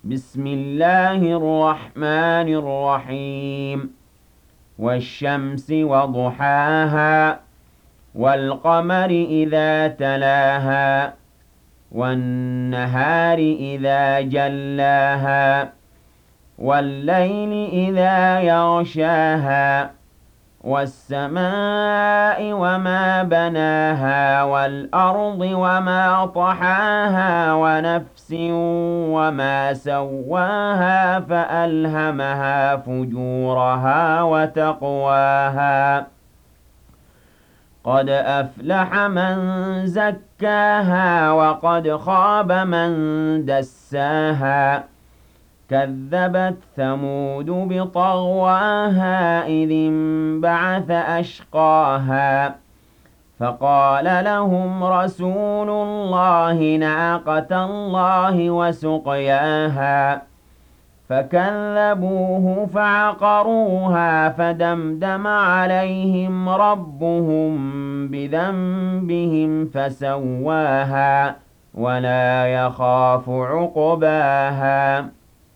بسم الله الرحمن الرحيم والشمس وضحاها والقمر إذا تلاها والنهار إذا جلاها والليل إذا يغشاها والسماء وما بناها والأرض وما طحاها ونفس وما سواها فألهمها فجورها وتقواها قد أفلح من زكاها وقد خاب من دساها كذبت ثمود بطغواها إذ انبعث أشقاها فقال لهم رسول الله ناقة الله وسقياها فكذبوه فعقروها فدمدم عليهم ربهم بذنبهم فسواها ولا يخاف عقباها